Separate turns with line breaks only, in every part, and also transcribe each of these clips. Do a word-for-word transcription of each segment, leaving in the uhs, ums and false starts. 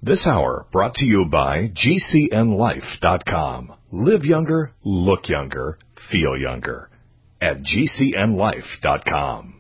This hour brought to you by G C N life dot com. Live younger, look younger, feel younger. At G C N life dot com.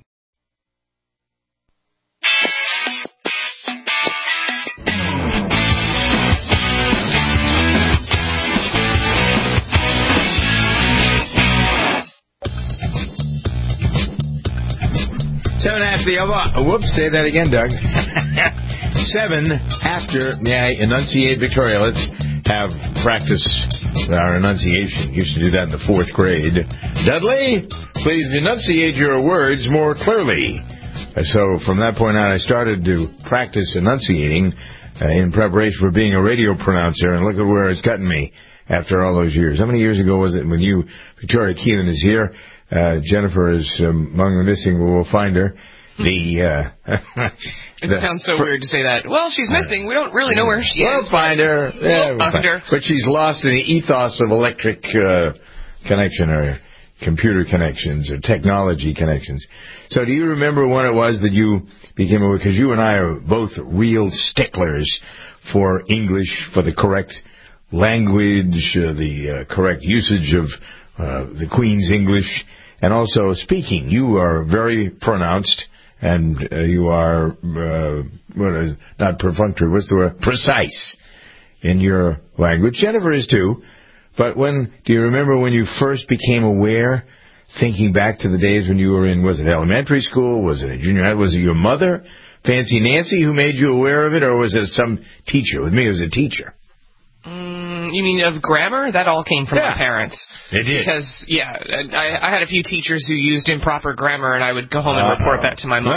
Seven after the hour. Whoops, say that again, Doug. Seven after. May I enunciate, Victoria? Let's have practice our enunciation. Used to do that in the fourth grade. Dudley, please enunciate your words more clearly. So from that point on, I started to practice enunciating uh, in preparation for being a radio pronouncer, and look at where it's gotten me after all those years. How many years ago was it when you, Victoria Keelan is here? Uh, Jennifer is um, among the missing. We'll find her. The uh,
It the, sounds so for, weird to say that. Well, she's missing. We don't really know where she
we'll
is.
Find her. Yeah,
we'll find her.
But she's lost in the ethos of electric uh, connection or computer connections or technology connections. So do you remember when it was that you became aware? Because you and I are both real sticklers for English, for the correct language, uh, the uh, correct usage of uh, the Queen's English, and also speaking. You are very pronounced. And uh, you are, uh, what is, not perfunctory, what's the word? Precise in your language. Jennifer is too. But when, do you remember when you first became aware, thinking back to the days when you were in, was it elementary school? Was it a junior high? Was it your mother, Fancy Nancy, who made you aware of it? Or was it some teacher? With me, it was a teacher.
You mean of grammar? That all came from
yeah,
my parents.
It did.
Because, yeah, I, I had a few teachers who used improper grammar, and I would go home and Uh-oh. report that to my mom.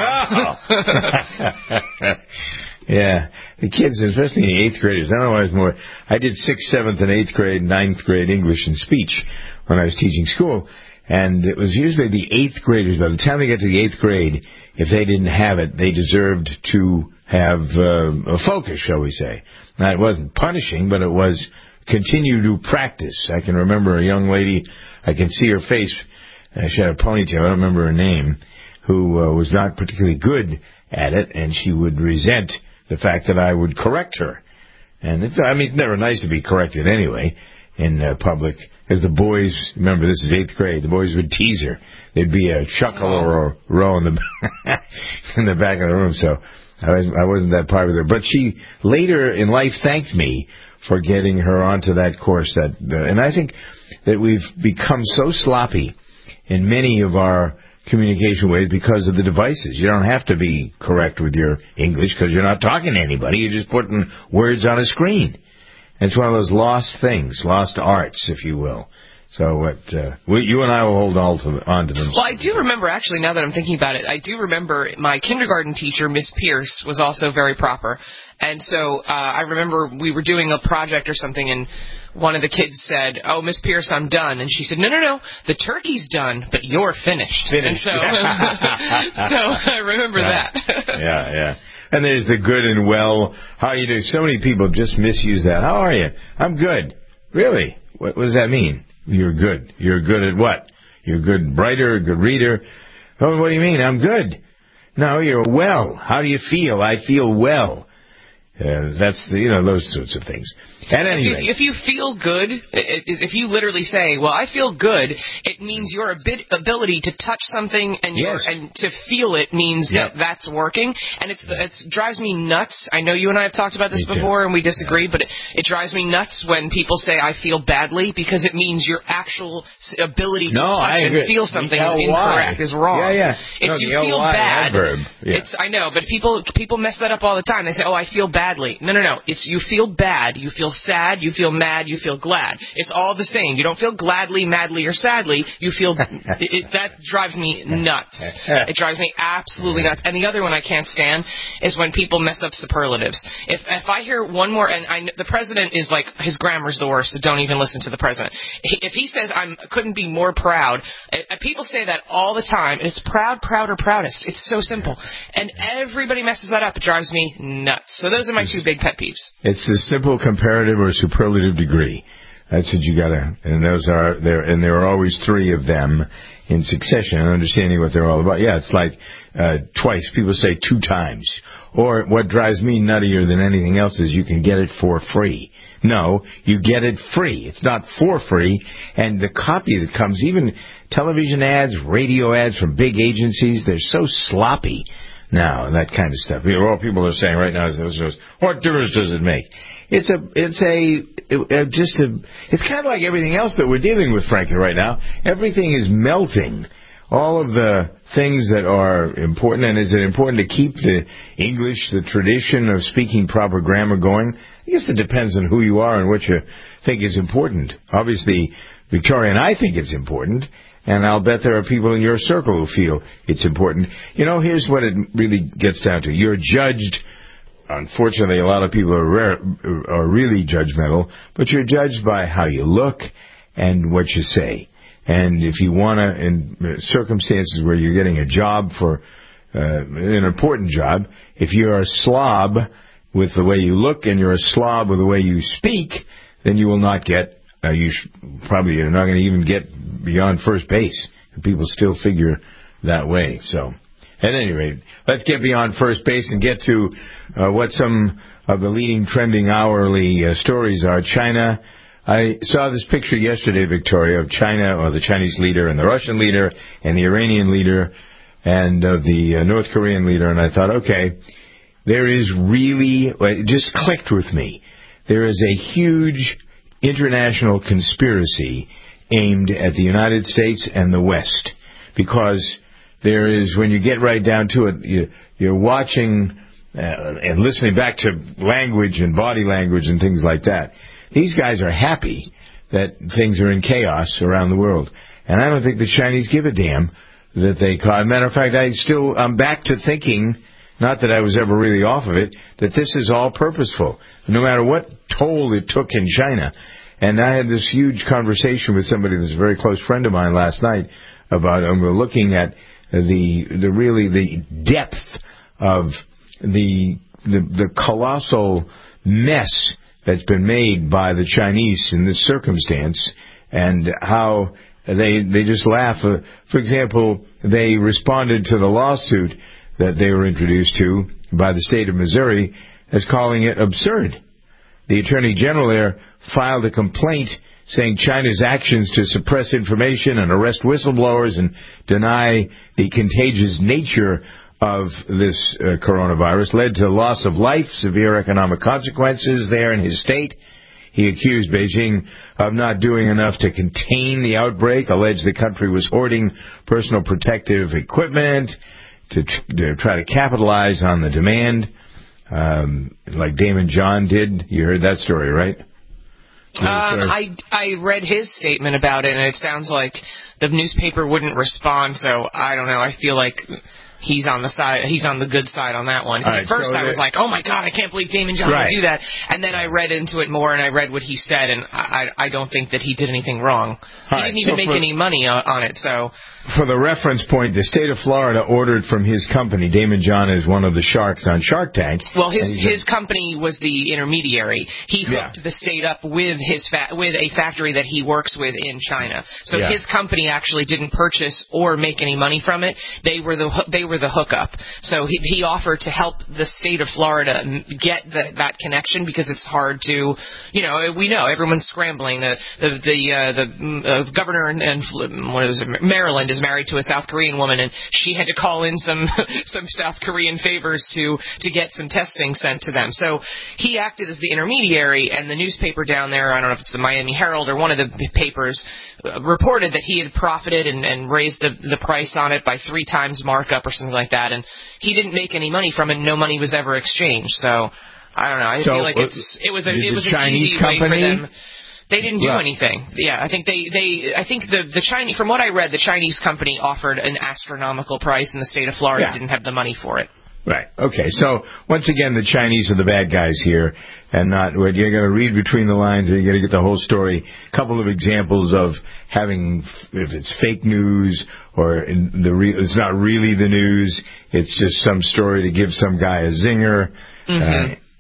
Yeah, the kids, especially the eighth graders, I don't know why it's more. I did sixth, seventh, and eighth grade, ninth grade English and speech when I was teaching school, and it was usually the eighth graders. By the time they got to the eighth grade, if they didn't have it, they deserved to have uh, a focus, shall we say. Now, it wasn't punishing, but it was continue to practice. I can remember a young lady, I can see her face, uh, she had a ponytail, I don't remember her name, who uh, was not particularly good at it, and she would resent the fact that I would correct her. And it's, I mean, it's never nice to be corrected anyway in uh, public, because the boys, remember this is eighth grade, the boys would tease her. There'd be a chuckle or a row in the, in the back of the room, so I wasn't, I wasn't that popular. But she later in life thanked me for getting her onto that course. That uh, and I think that we've become so sloppy in many of our communication ways because of the devices. You don't have to be correct with your English because you're not talking to anybody. You're just putting words on a screen. And it's one of those lost things, lost arts, if you will. So what, uh, we, you and I will hold on to, on to them.
Well, I do remember, actually, now that I'm thinking about it, I do remember my kindergarten teacher, Miss Pierce, was also very proper. And so uh, I remember we were doing a project or something, and one of the kids said, "Oh, Miss Pierce, I'm done." And she said, "No, no, no, the turkey's done, but you're finished."
Finished.
And so, so I remember
yeah.
that.
yeah, yeah. And there's the good and well. How you do? So many people just misuse that. How are you? I'm good. Really? What, what does that mean? You're good. You're good at what? You're a good writer, a good reader. Oh, what do you mean? I'm good. No, you're well. How do you feel? I feel well. Uh, that's the, you know, those sorts of things. At any rate,
if you, if you feel good, if you literally say, "Well, I feel good," it means your ability to touch something and your,
yes.
and to feel it means
yep.
that that's working. And it's it drives me nuts. I know you and I have talked about this
me
before,
too.
and we disagree,
yeah.
but it, it drives me nuts when people say, "I feel badly," because it means your actual ability to
no,
touch
I
and
agree.
feel something
the
is incorrect, is wrong.
Yeah, yeah.
It's
no,
you
the
feel
L Y
bad.
Adverb. Yeah.
It's I know, but people people mess that up all the time. They say, "Oh, I feel badly." No, no, no. It's you feel bad, you feel sad, you feel mad, you feel glad. It's all the same. You don't feel gladly, madly, or sadly. You feel it, it, that drives me nuts. It drives me absolutely nuts. And the other one I can't stand is when people mess up superlatives. If if I hear one more, and I, the president is like, his grammar's the worst, so don't even listen to the president. If he says I couldn't be more proud, people say that all the time. And it's proud, proud, or proudest. It's so simple, and everybody messes that up. It drives me nuts. So those are my two big pet peeves.
It's the simple comparative or superlative degree. That's what you gotta, and those are there, and there are always three of them in succession and understanding what they're all about. Yeah, it's like uh, twice. People say two times. Or what drives me nuttier than anything else is you can get it for free. No, you get it free. It's not for free. And the copy that comes, even television ads, radio ads from big agencies, they're so sloppy now, and that kind of stuff. All people are saying right now is, what difference does it make? It's a, it's a, it, just a, it's kind of like everything else that we're dealing with, frankly, right now. Everything is melting. All of the things that are important, and is it important to keep the English, the tradition of speaking proper grammar going? I guess it depends on who you are and what you think is important. Obviously, Victoria and I think it's important, and I'll bet there are people in your circle who feel it's important. You know, here's what it really gets down to. You're judged, unfortunately, a lot of people are, rare, are really judgmental, but you're judged by how you look and what you say. And if you want to, in circumstances where you're getting a job for uh, an important job, if you're a slob with the way you look and you're a slob with the way you speak, then you will not get, uh, you sh- probably are not going to even get beyond first base. People still figure that way. So, at any rate, let's get beyond first base and get to uh, what some of the leading trending hourly uh, stories are. China. I saw this picture yesterday, Victoria, of China, or the Chinese leader, and the Russian leader, and the Iranian leader, and uh, the uh, North Korean leader, and I thought, okay, there is really, it just clicked with me, there is a huge international conspiracy aimed at the United States and the West, because there is, when you get right down to it, you, you're watching uh, and listening back to language and body language and things like that. These guys are happy that things are in chaos around the world. And I don't think the Chinese give a damn that they caught. Matter of fact, I still, I'm back to thinking, not that I was ever really off of it, that this is all purposeful. No matter what toll it took in China. And I had this huge conversation with somebody that's a very close friend of mine last night about, and we're looking at the, the really the depth of the, the, the colossal mess that's been made by the Chinese in this circumstance, and how they they just laugh. Uh, for example, they responded to the lawsuit that they were introduced to by the state of Missouri as calling it absurd. The Attorney General there filed a complaint saying China's actions to suppress information and arrest whistleblowers and deny the contagious nature of this uh, coronavirus led to loss of life, severe economic consequences there in his state. He accused Beijing of not doing enough to contain the outbreak, alleged the country was hoarding personal protective equipment to, tr- to try to capitalize on the demand, um, like Damon John did. You heard that story, right?
Um, I, I read his statement about it, and it sounds like the newspaper wouldn't respond, so I don't know. I feel like he's on the side. He's on the good side on that one. Right, at first, so I was like, "Oh my God, I can't believe Damon John right. would do that." And then I read into it more, and I read what he said, and I, I don't think that he did anything wrong. He right, didn't even so make for, any money on, on it. So,
for the reference point, the state of Florida ordered from his company. Damon John is one of the sharks on Shark Tank.
Well, his his a, company was the intermediary. He hooked yeah. the state up with his fa- with a factory that he works with in China. So yeah. his company actually didn't purchase or make any money from it. They were the they were the hookup. So he, he offered to help the state of Florida get the, that connection, because it's hard to, you know, we know everyone's scrambling. The the the, uh, the uh, governor in, in what is it, Maryland is married to a South Korean woman, and she had to call in some some South Korean favors to to get some testing sent to them. So he acted as the intermediary, and the newspaper down there, I don't know if it's the Miami Herald or one of the papers, uh, reported that he had profited and, and raised the the price on it by three times markup or something like that, and he didn't make any money from it. No money was ever exchanged. So I don't know. I so, feel like it's it was a it was an
Chinese
easy
company?
way for them. They didn't do
yeah.
anything. Yeah, I think they, they I think the the Chinese, from what I read, the Chinese company offered an astronomical price, and the state of Florida yeah. didn't have the money for it.
Right. Okay. So once again, the Chinese are the bad guys here, and not what you're going to read between the lines, or you're going to get the whole story. A couple of examples of having, if it's fake news or in the re, it's not really the news, it's just some story to give some guy a zinger.
Mm-hmm. Uh,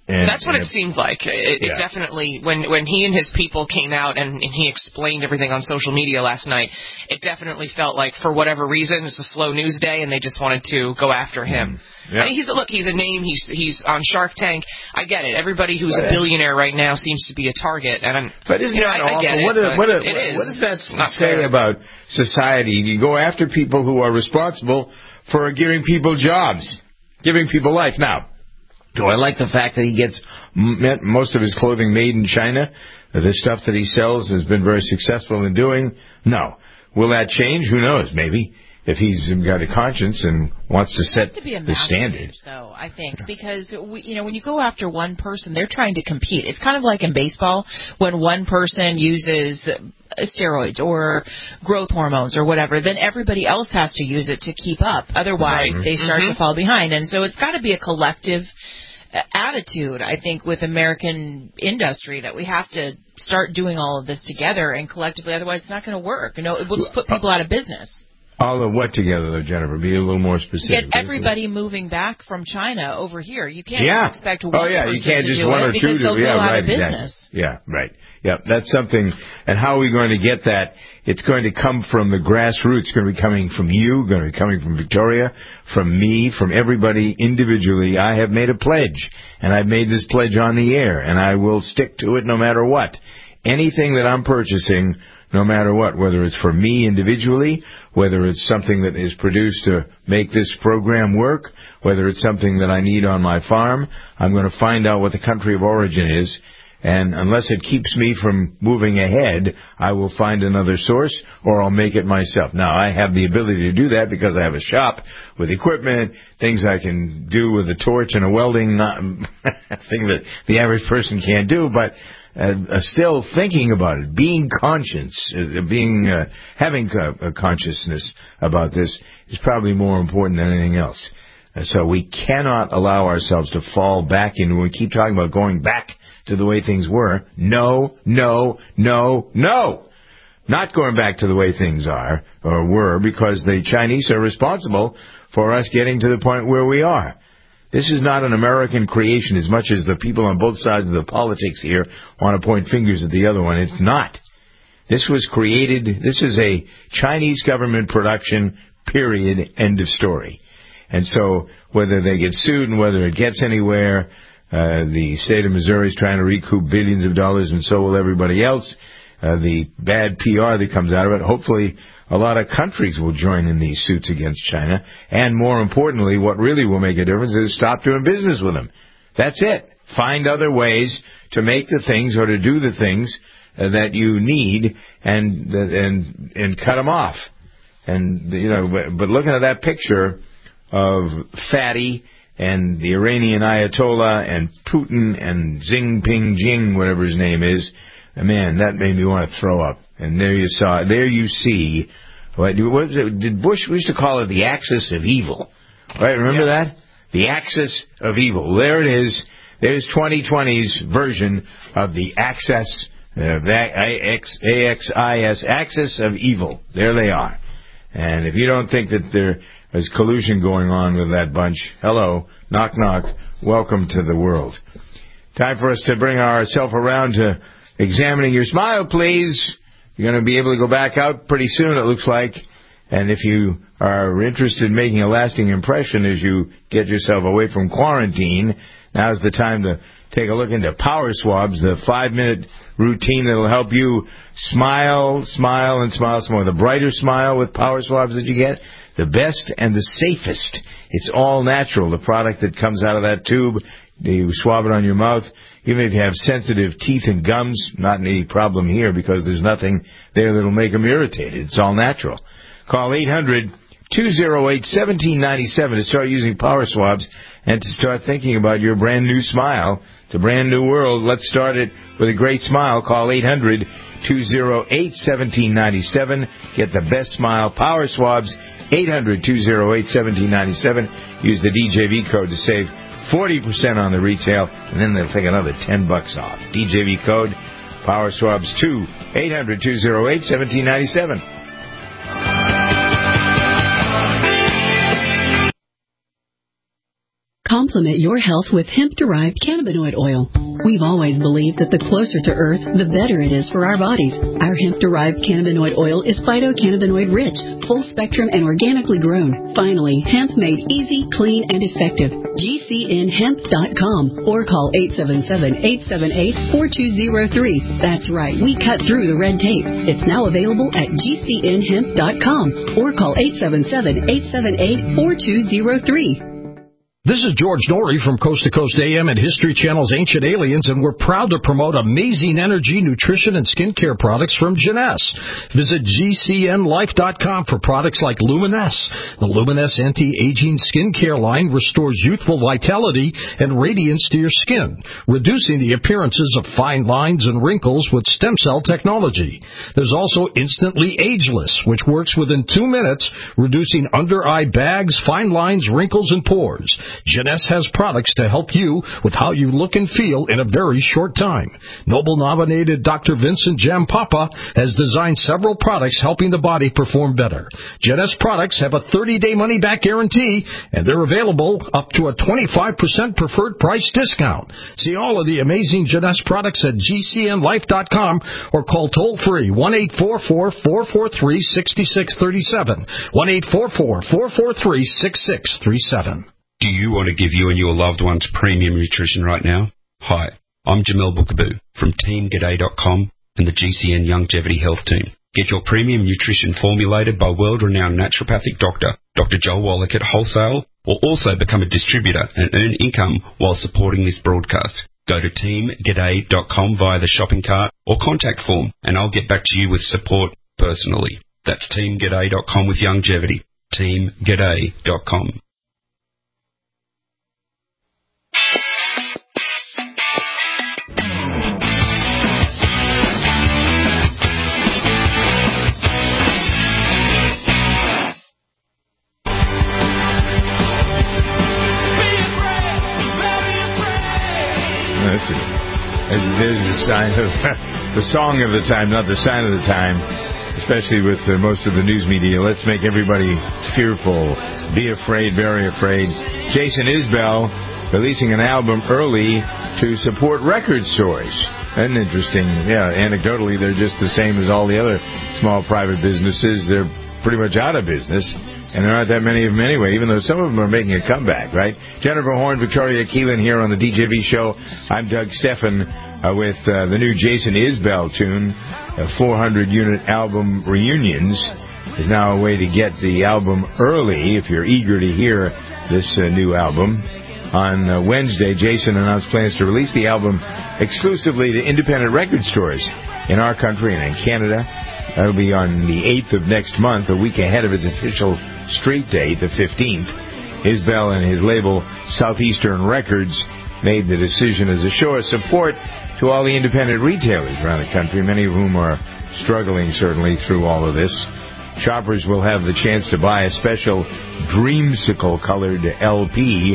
And,
That's what
and
it seemed like. It,
yeah.
it definitely, when when he and his people came out and, and he explained everything on social media last night, it definitely felt like, for whatever reason, it's a slow news day and they just wanted to go after him.
Mm. Yeah.
I mean, he's look, he's a name. He's he's on Shark Tank. I get it. Everybody who's
but,
a billionaire right now seems to be a target. And I'm,
but isn't
you know,
that
I,
awful?
I get it.
What, a, what, a,
it is.
what does that
It's not
say
fair.
about society? You go after people who are responsible for giving people jobs, giving people life. Now, do I like the fact that he gets most of his clothing made in China? The stuff that he sells has been very successful in doing? No. Will that change? Who knows? Maybe. If he's got a conscience and wants to set
to be a
the standard.
change, though, I think, because we, you know, when you go after one person, they're trying to compete. It's kind of like in baseball when one person uses steroids or growth hormones or whatever, then everybody else has to use it to keep up. Otherwise,
Mm-hmm.
they start
Mm-hmm.
to fall behind. And so it's got to be a collective attitude, I think, with American industry that we have to start doing all of this together and collectively. Otherwise, it's not going to work. You know, it will just put people out of business.
All of what together, though, Jennifer? Be a little more specific.
Get everybody moving back from China over here. You can't
yeah.
just expect one
oh, yeah,
person
you can't
to
just
do
one
it
or
because
two
they'll
to,
go
yeah,
out
right,
of business.
Exactly. Yeah, right. Yeah, that's something. And how are we going to get that? It's going to come from the grassroots. It's going to be coming from you, going to be coming from Victoria, from me, from everybody individually. I have made a pledge, and I've made this pledge on the air, and I will stick to it no matter what. Anything that I'm purchasing, no matter what, whether it's for me individually, whether it's something that is produced to make this program work, whether it's something that I need on my farm, I'm going to find out what the country of origin is, and unless it keeps me from moving ahead, I will find another source, or I'll make it myself. Now, I have the ability to do that because I have a shop with equipment, things I can do with a torch and a welding not, thing that the average person can't do, but Uh, uh, still thinking about it, being conscious, uh, being uh, having a, a consciousness about this is probably more important than anything else. Uh, so we cannot allow ourselves to fall back into. We keep talking about going back to the way things were. No, no, no, no. Not going back to the way things are or were, because the Chinese are responsible for us getting to the point where we are. This is not an American creation as much as the people on both sides of the politics here want to point fingers at the other one. It's not. This was created, this is a Chinese government production, period, end of story. And so whether they get sued and whether it gets anywhere, uh, the state of Missouri is trying to recoup billions of dollars, and so will everybody else. Uh, the bad P R that comes out of it, hopefully a lot of countries will join in these suits against China. And more importantly, what really will make a difference is stop doing business with them. That's it. Find other ways to make the things or to do the things uh, that you need and, and, and cut them off. And, you know, but looking at that picture of Fatty and the Iranian Ayatollah and Putin and Xi Jinping, whatever his name is, man, that made me want to throw up. And there you saw, there you see, what, what was it, did Bush, we used to call it the axis of evil. Right, remember yeah. that? The axis of evil. There it is. There's twenty twenty's version of the axis, uh, A X I S, axis of evil. There they are. And if you don't think that there is collusion going on with that bunch, hello, knock knock, welcome to the world. Time for us to bring ourselves around to examining your smile, please. You're going to be able to go back out pretty soon, it looks like. And if you are interested in making a lasting impression as you get yourself away from quarantine, now's the time to take a look into Power Swabs, the five-minute routine that will help you smile, smile, and smile some more. The brighter smile with Power Swabs that you get, the best and the safest. It's all natural. The product that comes out of that tube, you swab it on your mouth. Even if you have sensitive teeth and gums, not any problem here because there's nothing there that will make them irritated. It's all natural. Call eight hundred, two oh eight, one seven nine seven to start using Power Swabs and to start thinking about your brand new smile. It's a brand new world. Let's start it with a great smile. Call eight hundred, two oh eight, one seven nine seven. Get the best smile. Power Swabs, eight hundred, two oh eight, one seven nine seven. Use the D J V code to save forty percent on the retail, and then they'll take another ten bucks off. D J V code, Power Swabs two, eight hundred, two oh eight, one seven nine seven.
Call Complement your health with hemp-derived cannabinoid oil. We've always believed that the closer to Earth, the better it is for our bodies. Our hemp-derived cannabinoid oil is phytocannabinoid-rich, full-spectrum, and organically grown. Finally, hemp made easy, clean, and effective. G C N hemp dot com or call eight seven seven, eight seven eight, four two zero three. That's right, we cut through the red tape. It's now available at G C N hemp dot com or call eight seven seven, eight seven eight, four two zero three.
This is George Norrie from Coast to Coast A M and History Channel's Ancient Aliens, and we're proud to promote amazing energy, nutrition, and skincare products from Jeunesse. Visit G C N life dot com for products like Luminesse. The Luminesse anti-aging skincare line restores youthful vitality and radiance to your skin, reducing the appearances of fine lines and wrinkles with stem cell technology. There's also Instantly Ageless, which works within two minutes, reducing under-eye bags, fine lines, wrinkles, and pores. Jeunesse has products to help you with how you look and feel in a very short time. Nobel-nominated Doctor Vincent Jampapa has designed several products helping the body perform better. Jeunesse products have a thirty-day money-back guarantee, and they're available up to a twenty-five percent preferred price discount. See all of the amazing Jeunesse products at G C N life dot com or call toll-free one eight four four, four four three, six six three seven, one eight four four, four four three, six six three seven.
Do you want to give you and your loved ones premium nutrition right now? Hi, I'm Jamel Bookaboo from Team G'day dot com and the G C N Longevity Health Team. Get your premium nutrition formulated by world-renowned naturopathic doctor, Doctor Joel Wallach at wholesale, or also become a distributor and earn income while supporting this broadcast. Go to Team G'day dot com via the shopping cart or contact form, and I'll get back to you with support personally. That's Team G'day dot com with longevity. Team G'day dot com.
There's the sign of the song of the time, not the sign of the time, especially with uh, most of the news media. Let's make everybody fearful. Be afraid, very afraid. Jason Isbell releasing an album early to support record stores. Isn't interesting? Yeah, anecdotally, they're just the same as all the other small private businesses. They're pretty much out of business. And there aren't that many of them anyway, even though some of them are making a comeback, right? Jennifer Horn, Victoria Keelan here on the D J V Show. I'm Doug Steffen uh, with uh, the new Jason Isbell tune, a four hundred unit album, Reunions. There's now a way to get the album early if you're eager to hear this uh, new album. On uh, Wednesday, Jason announced plans to release the album exclusively to independent record stores in our country and in Canada. That'll be on the eighth of next month, a week ahead of its official street date, the fifteenth. Isbell and his label, Southeastern Records, made the decision as a show of support to all the independent retailers around the country, many of whom are struggling, certainly, through all of this. Shoppers will have the chance to buy a special dreamsicle-colored L P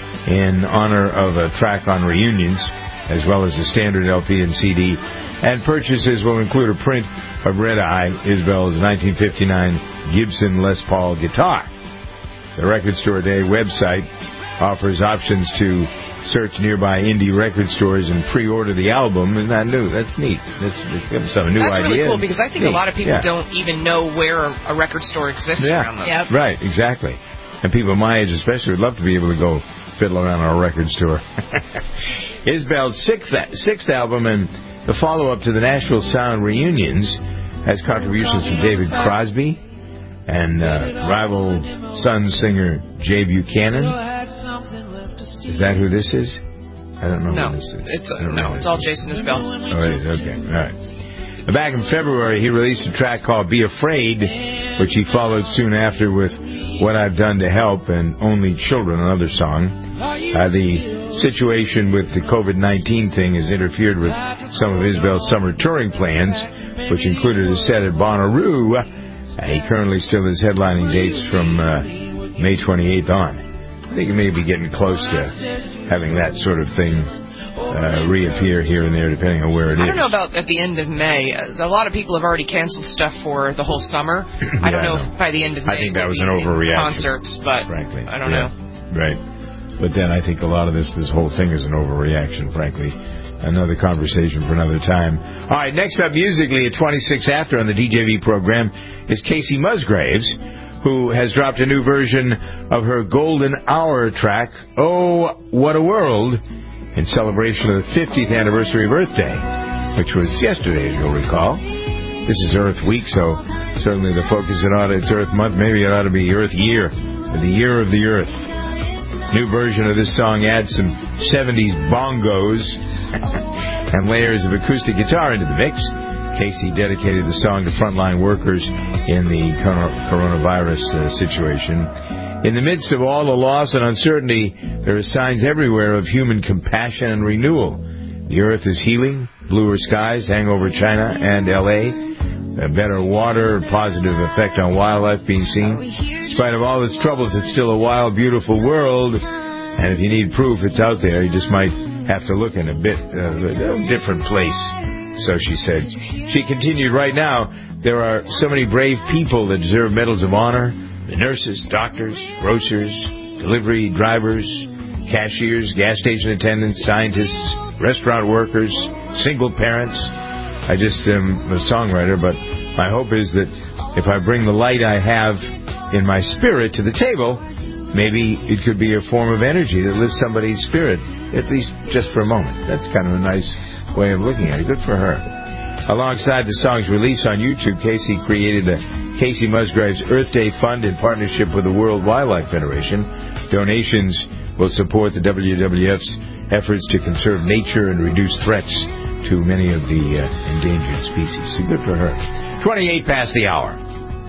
in honor of a track on Reunions, as well as a standard L P and C D. And purchases will include a print of Red Eye, Isbell's nineteen fifty-nine Gibson Les Paul guitar. The Record Store Day website offers options to search nearby indie record stores and pre-order the album. Isn't that new? That's neat. That's, that's some new
That's
idea.
really cool because I think
neat.
a lot of people
yeah.
don't even know where a record store exists
yeah.
around them.
Yep.
Right, exactly. And people my age especially would love to be able to go fiddle around a record store. Isbell's sixth, sixth album and the follow-up to the Nashville Sound Reunions has contributions from David Crosby and uh, rival Sun singer Jay Buchanan. Is that who this is? I don't know
no,
who this is.
It's, uh, no, it's all Jason Isbell.
Oh, right, okay, all right. Back in February, he released a track called Be Afraid, which he followed soon after with What I've Done to Help and Only Children, another song. Uh, the situation with the covid nineteen thing has interfered with some of Isbell's summer touring plans, which included a set at Bonnaroo. Uh, he currently still has headlining dates from uh, May twenty-eighth on. I think he may be getting close to having that sort of thing uh, reappear here and there, depending on where it is.
I don't know about at the end of May. Uh, a lot of people have already canceled stuff for the whole summer. I don't
yeah,
know
I
if by the end of May
I think that was an
overreaction.
overreaction.
Concerts, but
frankly,
I don't
yeah.
know.
Right. But then I think a lot of this, this whole thing is an overreaction, frankly. Another conversation for another time. All right, next up musically at twenty-six after on the D J V program is Casey Musgraves, who has dropped a new version of her Golden Hour track, Oh, What a World, in celebration of the fiftieth anniversary of Earth Day, which was yesterday, as you'll recall. This is Earth Week, so certainly the focus is on it's Earth Month. Maybe it ought to be Earth Year, or the Year of the Earth. New version of this song adds some seventies bongos and layers of acoustic guitar into the mix. Casey dedicated the song to frontline workers in the coronavirus uh, situation. In the midst of all the loss and uncertainty, there are signs everywhere of human compassion and renewal. The earth is healing, bluer skies hang over China and L A, a better water, positive effect on wildlife being seen. In spite of all its troubles, it's still a wild, beautiful world. And if you need proof, it's out there. You just might have to look in a bit uh, a different place, so she said. She continued, right now, there are so many brave people that deserve medals of honor. The nurses, doctors, grocers, delivery drivers, cashiers, gas station attendants, scientists, restaurant workers, single parents. I just am a songwriter, but my hope is that if I bring the light I have in my spirit to the table, maybe it could be a form of energy that lifts somebody's spirit, at least just for a moment. That's kind of a nice way of looking at it. Good for her. Alongside the song's release on YouTube, Casey created a Casey Musgraves Earth Day Fund in partnership with the World Wildlife Federation. Donations will support the W W F's efforts to conserve nature and reduce threats to many of the uh, endangered species. So good for her. twenty-eight past the hour.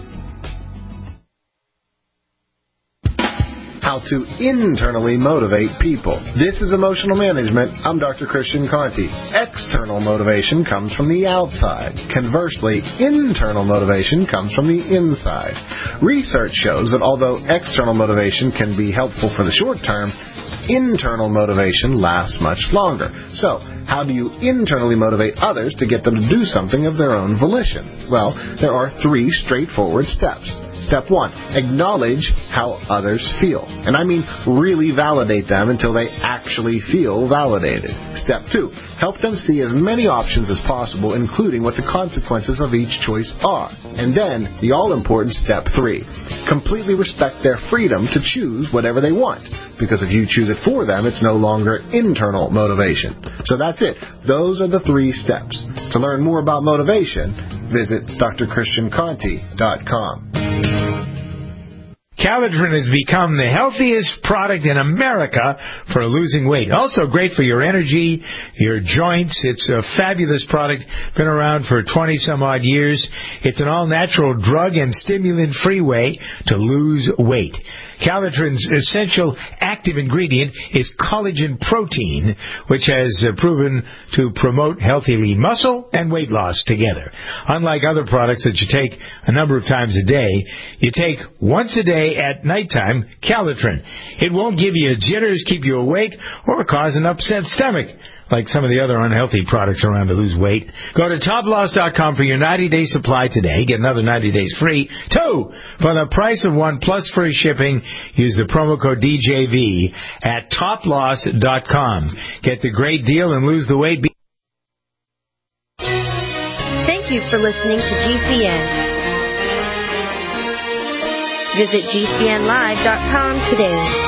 How to internally motivate people. This is Emotional Management. I'm Doctor Christian Conti. External motivation comes from the outside. Conversely, internal motivation comes from the inside. Research shows that although external motivation can be helpful for the short term, internal motivation lasts much longer. So, how do you internally motivate others to get them to do something of their own volition? Well, there are three straightforward steps. Step one, acknowledge how others feel. And I mean really validate them until they actually feel validated. Step two, help them see as many options as possible, including what the consequences of each choice are. And then, the all-important step three, completely respect their freedom to choose whatever they want. Because if you choose it for them, it's no longer internal motivation. So that's it. Those are the three steps. To learn more about motivation, visit D R Christian Conti dot com.
Calitrin has become the healthiest product in America for losing weight. Also great for your energy, your joints. It's a fabulous product. Been around for twenty-some-odd years. It's an all-natural drug and stimulant-free way to lose weight. Calitrin's essential active ingredient is collagen protein, which has uh, proven to promote healthy lean muscle and weight loss together. Unlike other products that you take a number of times a day, you take once a day at nighttime Calitrin. It won't give you jitters, keep you awake, or cause an upset stomach, like some of the other unhealthy products around to lose weight. Go to top loss dot com for your ninety-day supply today. Get another ninety days free. Two, for the price of one plus free shipping, use the promo code D J V at top loss dot com. Get the great deal and lose the weight.
Thank you for listening to G C N. Visit G C N live dot com today.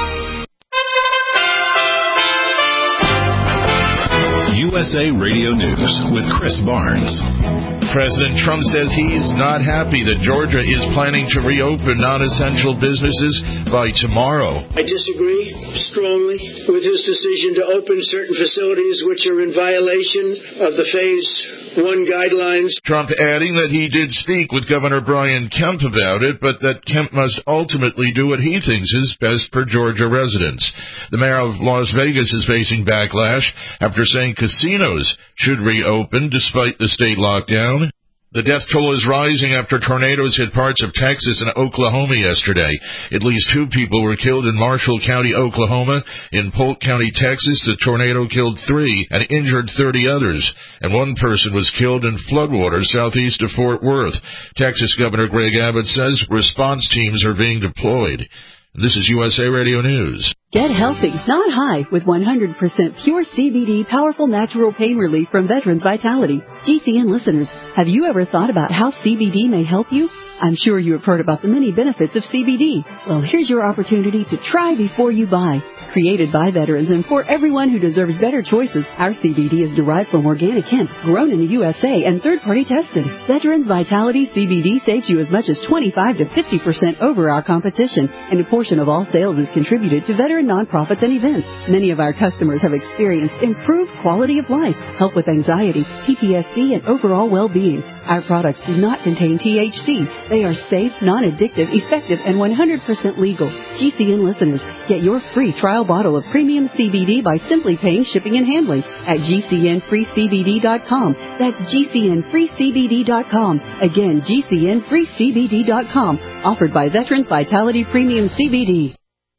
U S A Radio News with Chris Barnes.
President Trump says he's not happy that Georgia is planning to reopen non-essential businesses by tomorrow.
I disagree strongly with his decision to open certain facilities which are in violation of the Phase one guidelines.
Trump adding that he did speak with Governor Brian Kemp about it, but that Kemp must ultimately do what he thinks is best for Georgia residents. The mayor of Las Vegas is facing backlash after saying casinos should reopen despite the state lockdown. The death toll is rising after tornadoes hit parts of Texas and Oklahoma yesterday. At least two people were killed in Marshall County, Oklahoma. In Polk County, Texas, the tornado killed three and injured thirty others. And one person was killed in floodwaters southeast of Fort Worth. Texas Governor Greg Abbott says response teams are being deployed. This is U S A Radio News.
Get healthy, not high, with one hundred percent pure C B D powerful natural pain relief from Veterans Vitality. G C N listeners, have you ever thought about how C B D may help you? I'm sure you have heard about the many benefits of C B D. Well, here's your opportunity to try before you buy. Created by veterans and for everyone who deserves better choices, our C B D is derived from organic hemp, grown in the U S A and third-party tested. Veterans Vitality C B D saves you as much as twenty-five to fifty percent over our competition, and a portion of all sales is contributed to veteran nonprofits and events. Many of our customers have experienced improved quality of life, help with anxiety, P T S D, and overall well-being. Our products do not contain T H C. They are safe, non-addictive, effective, and one hundred percent legal. G C N listeners, get your free trial bottle of premium C B D by simply paying shipping and handling at G C N free C B D dot com. That's G C N free C B D dot com. Again, G C N free C B D dot com. Offered by Veterans Vitality Premium C B D.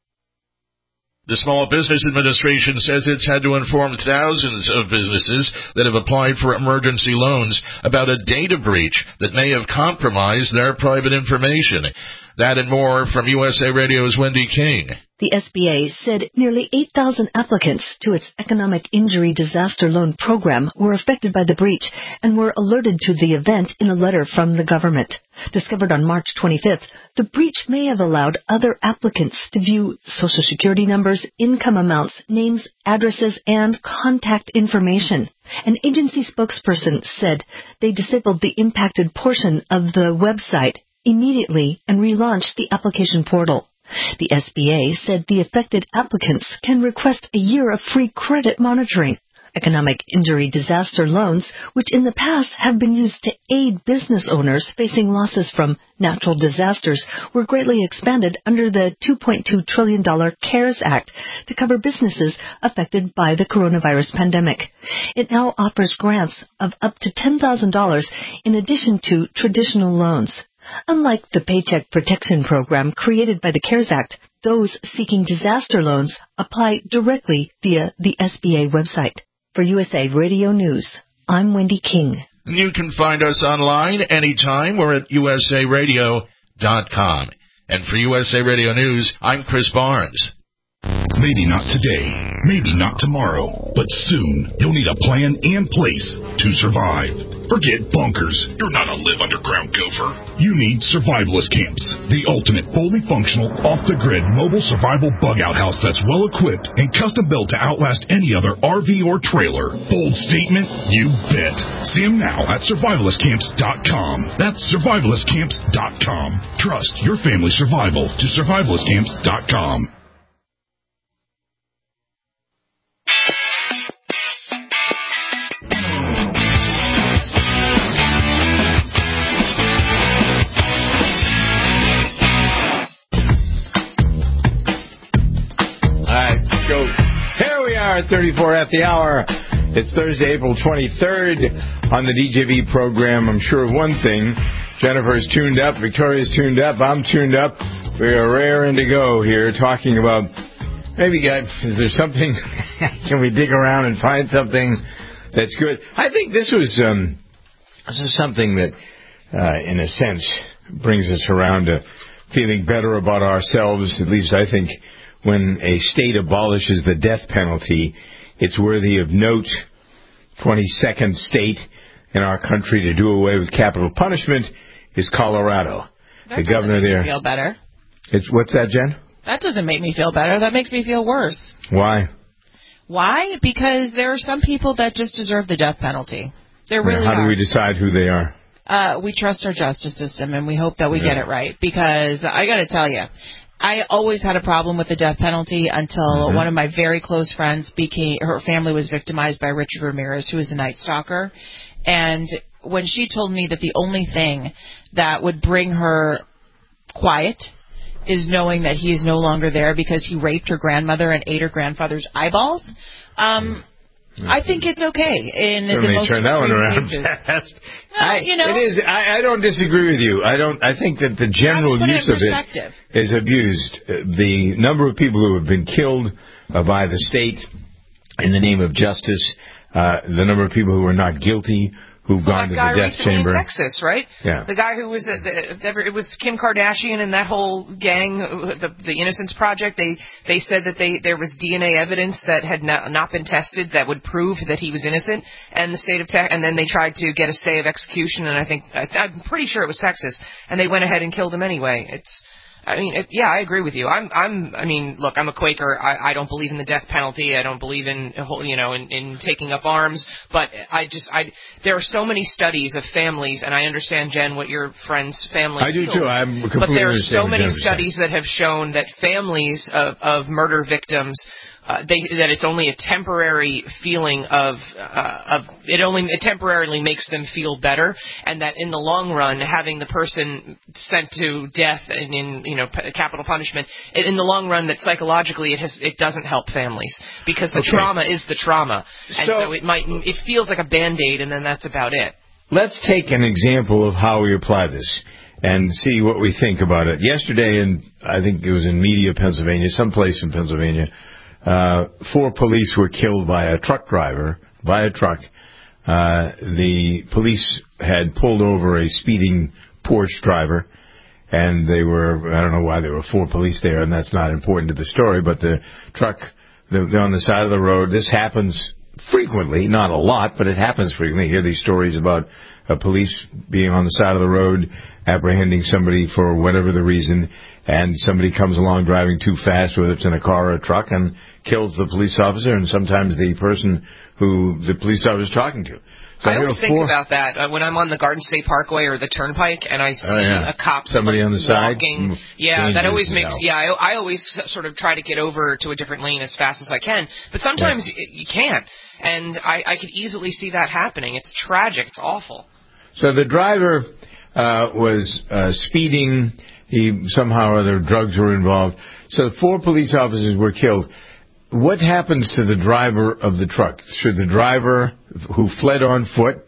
The Small Business Administration says it's had to inform thousands of businesses that have applied for emergency loans about a data breach that may have compromised their private information. That and more from U S A Radio's Wendy King.
The S B A said nearly eight thousand applicants to its Economic Injury Disaster Loan Program were affected by the breach and were alerted to the event in a letter from the government. Discovered on March twenty-fifth, the breach may have allowed other applicants to view Social Security numbers, income amounts, names, addresses, and contact information. An agency spokesperson said they disabled the impacted portion of the website immediately and relaunched the application portal. The S B A said the affected applicants can request a year of free credit monitoring. Economic injury disaster loans, which in the past have been used to aid business owners facing losses from natural disasters, were greatly expanded under the two point two trillion dollars CARES Act to cover businesses affected by the coronavirus pandemic. It now offers grants of up to ten thousand dollars in addition to traditional loans. Unlike the Paycheck Protection Program created by the CARES Act, those seeking disaster loans apply directly via the S B A website. For U S A Radio News, I'm Wendy King.
You can find us online anytime. We're at U S A radio dot com. And for U S A Radio News, I'm Chris Barnes.
Maybe not today, maybe not tomorrow, but soon you'll need a plan in place to survive. Forget bunkers. You're not a live underground gopher. You need survivalist camps, the ultimate fully functional, off-the-grid mobile survival bug-out house that's well-equipped and custom-built to outlast any other R V or trailer. Bold statement? You bet. See them now at survivalist camps dot com. That's survivalist camps dot com. Trust your family's survival to survivalist camps dot com.
Here we are at thirty-four at the hour. It's Thursday, April twenty-third on the D J V program. I'm sure of one thing. Jennifer's tuned up. Victoria's tuned up. I'm tuned up. We are raring to go here talking about maybe, guys, is there something, can we dig around and find something that's good? I think this was, um, this is something that, uh, in a sense, brings us around to feeling better about ourselves. At least I think when a state abolishes the death penalty, it's worthy of note. twenty-second state in our country to do away with capital punishment is Colorado.
That
the governor there.
Feel better.
It's what's that, Jen?
That doesn't make me feel better. That makes me feel worse.
Why?
Why? Because there are some people that just deserve the death penalty. There really
How
are.
do we decide who they are?
Uh, we trust our justice system, and we hope that we
Yeah.
get it right. Because I got to tell you, I always had a problem with the death penalty until mm-hmm. one of my very close friends became, her family was victimized by Richard Ramirez, who was a Night Stalker. And when she told me that the only thing that would bring her quiet is knowing that he is no longer there because he raped her grandmother and ate her grandfather's eyeballs, um, mm-hmm. I think it's okay in
Certainly
the most
turn that one around
cases.
fast.
Well,
I,
you know,
it is. I, I don't disagree with you. I don't. I think that the general use of it is abused. Uh, the number of people who have been killed uh, by the state in the name of justice uh, the number of people who are not guilty, who've
well,
gone to
that guy
the death
recently
chamber.
in Texas, right?
Yeah.
The guy who was at the, it was Kim Kardashian and that whole gang, the the Innocence Project. They they said that they there was D N A evidence that had not, not been tested that would prove that he was innocent, and the state of Texas, and then they tried to get a stay of execution, and I think I'm pretty sure it was Texas, and they went ahead and killed him anyway. It's I mean, it, yeah, I agree with you. I'm, I'm, I mean, look, I'm a Quaker. I, I don't believe in the death penalty. I don't believe in, you know, in, in taking up arms. But I just, I, there are so many studies of families, and I understand, Jen, what your friend's family.
I do
feels,
too. I'm completely
But there are so many
understand.
studies that have shown that families of, of murder victims. Uh, they, that it's only a temporary feeling of, uh, of it only it temporarily makes them feel better, and that in the long run, having the person sent to death and in you know p- capital punishment, in the long run, that psychologically it has it doesn't help families because the
okay.
trauma is the trauma, and
so,
so it might it feels like a Band-Aid, and then that's about it.
Let's take an example of how we apply this and see what we think about it. Yesterday, in I think it was in Media, Pennsylvania, someplace in Pennsylvania. Uh, four police were killed by a truck driver, by a truck. Uh, the police had pulled over a speeding Porsche driver, and they were, I don't know why there were four police there, and that's not important to the story, but the truck, they're on the side of the road. This happens frequently, not a lot, but it happens frequently. You hear these stories about uh, police being on the side of the road, apprehending somebody for whatever the reason, and somebody comes along driving too fast, whether it's in a car or a truck, and kills the police officer and sometimes the person who the police officer is talking to. So
I always think
four...
about that uh, when I'm on the Garden State Parkway or the Turnpike and I see
oh, yeah.
a cop
somebody on the
walking.
side.
Yeah, that always
hell.
makes. Yeah, I, I always sort of try to get over to a different lane as fast as I can, but sometimes yeah. you, you can't, and I, I could easily see that happening. It's tragic. It's awful.
So the driver uh, was uh, speeding. He somehow or other drugs were involved. So four police officers were killed. What happens to the driver of the truck? Should the driver who fled on foot,